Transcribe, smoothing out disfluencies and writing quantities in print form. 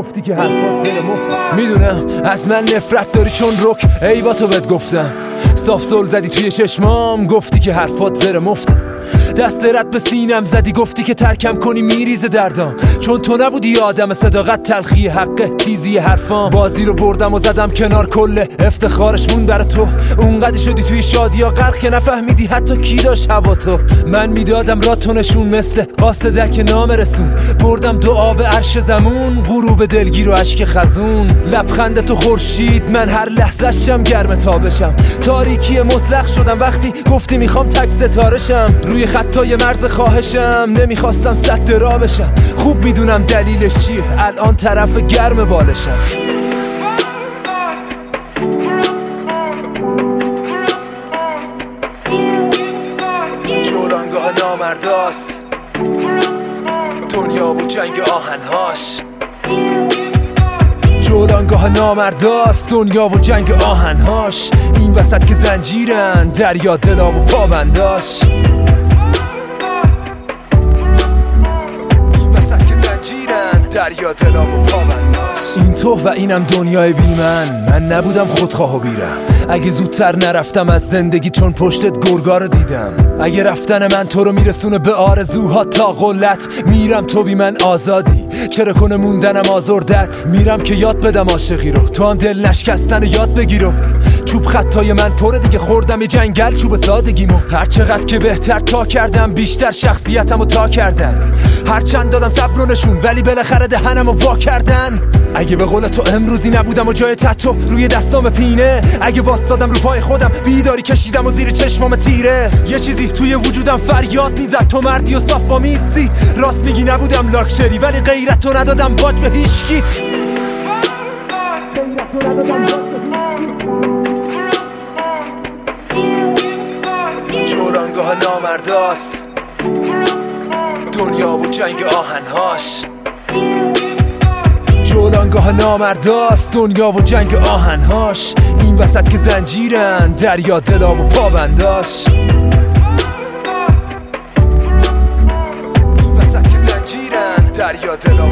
گفتی که حرفات زیر مفت. میدونم از من نفرت داری چون رک ای با تو بهت گفتم، صاف سول زدی توی چشمام گفتی که حرفات زیر مفت. دست رد به سینم زدی گفتی که ترکم کنی میریزه دردام، چون تو نبودی آدم صداقت تلخی حق تیزی حرفام. بازی رو بردم و زدم کنار، کل افتخارش مون برا تو. اونقدر شدی توی شادی ها غرق که نفهمیدی حتی کی داشت هوا تو. من میدادم را تو نشون مثل قاصدک نام رسون، بردم دعا به عرش زمون، غروب دلگیر و عشق خزون. لبخند تو خورشید من هر لحظه شم گرم تابشم، تاریکی مطلق شدم وقتی گفتی میخوام تک ستاره شم. روی خطای مرز خواهشم نمیخواستم سد را بشم، خوب میدونم دلیلش چیه الان طرف گرم بالشم. جولانگاه نامرداست دنیا و جنگ آهنهاش، جولانگاه نامرداست دنیا و جنگ آهنهاش. این وسط که زنجیرن دریا دلا و پابنداش، این وسط که زنجیرن دریا دلا و پابنداش. این تو و اینم دنیای بی من نبودم خودخواه و بیرم. اگه زودتر نرفتم از زندگی چون پشتت گرگا رو دیدم. اگه رفتن من تو رو میرسونه به آرزوها تا قلت، میرم تو بی من آزادی چرا کنه موندنم آزردت. میرم که یاد بدم عاشقی رو، تو هم دل نشکستن یاد بگیرو. چوب خطای من پره دیگه، خوردم یه جنگل چوب سادگیمو. هر چقدر که بهتر تا کردم بیشتر شخصیتمو تا کردن. هر چند دادم صبر و نشون ولی بالاخره دهنمو وا کردن. اگه به قول تو امروزی نبودم و جای تتو روی دستام پینه، اگه واسادم رو پای خودم بیداری کشیدم و زیر چشمام تیره. یه چیزی توی وجودم فریاد میزد تو مردی و صافا میسی. راست میگی نبودم لاکچری ولی غیرت تو ندادم باج به هیشکی. جولانگاه نامرداست دنیا و جنگ آهنهاش، جولانگاه نامرداست دنیا و جنگ آهنهاش. این وسط که زنجیرن دریا دلا و پابنداش، این وسط که زنجیرن دریا دلا